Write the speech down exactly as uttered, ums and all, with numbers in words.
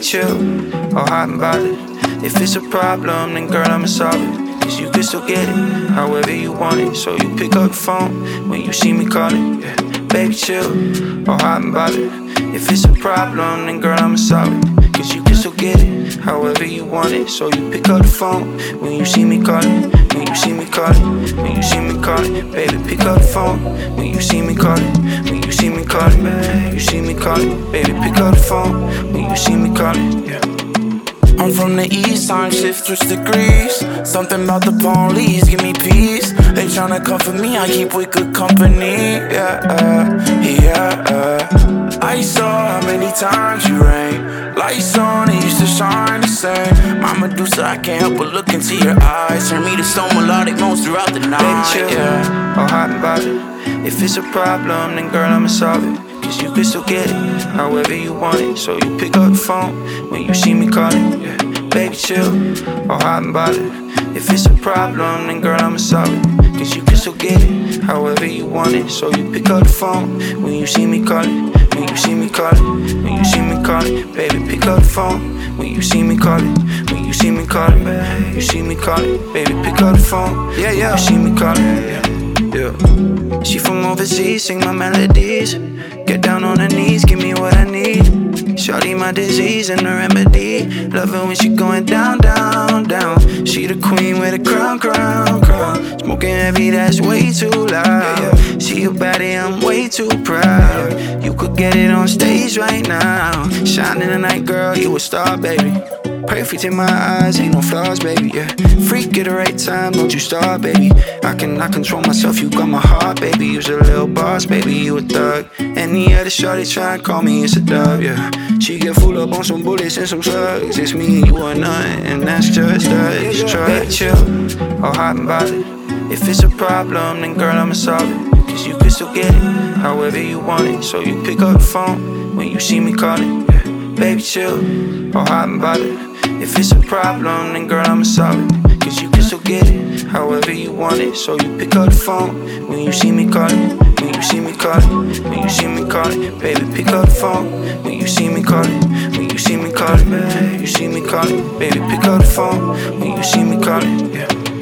chill, or hot and bothered. If it's a problem, then girl, I'ma solve it. Cause you can still get it, however you want it. So you pick up the phone when you see me calling, yeah. Baby chill, or hot and bothered. If it's a problem, then girl, I'ma solve it. Cause you can still get it, however you want it. So you pick up the phone when you see me calling. When you see me calling, when you see me calling. Baby, pick up the phone when you see me calling. When you see me calling, you see me calling. Baby, pick up the phone when you see me calling, yeah. I'm from the east, time shift switch degrees. Something about the police, give me peace. They tryna comfort me, I keep with good company. Yeah, uh, yeah, uh. I saw how many times you rain. Lights on, it used to shine the same. My Medusa, I can't help but look into your eyes. Turn me to stone melodic moans throughout the night. Baby chill, yeah. or hot and bothered. If it's a problem, then girl, I'ma solve it. Cause you can still get it, however you want it. So you pick up the phone when you see me calling, yeah. Baby chill, or hot and bothered. If it's a problem, then girl, I'ma solve it. Cause you can still get it, however you want it. So you pick up the phone when you see me calling. When you see me calling, when you see me calling. Baby, pick up the phone when you see me calling. When you see me calling, you see me calling. Baby, pick up the phone, yeah, yeah. You see me calling, yeah. Yeah. She from overseas, sing my melodies. Get down on her knees, give me what I need. Shawty my disease and the remedy. Love it when she going down, down, down. She the queen with a crown, crown, crown. Smoking heavy, that's way too loud. She a baddie, I'm way too proud. You could get it on stage right now. Shine in the night, girl, you a star, baby. Perfect in my eyes, ain't no flaws, baby, yeah. Freak at the right time, don't you start, baby. I cannot control myself, you got my heart, baby. You's a little boss, baby, you a thug. Any other shorty try and call me, it's a dub, yeah. She get full up on some bullets and some slugs. It's me and you or nothing, and that's just us. Try chill, or hot and bothered. If it's a problem, then girl, I'ma solve it. Cause you can still get it, however you want it. So you pick up the phone when you see me calling, yeah. Baby chill, or hot and bothered. If it's a problem, then girl, I'ma solve it. Cause you can still get it, however you want it. So you pick up the phone when you see me calling. When you see me calling, when you see me calling. Baby, pick up the phone when you see me calling. When you see me calling, you see me calling. Baby, pick up the phone when you see me calling, yeah.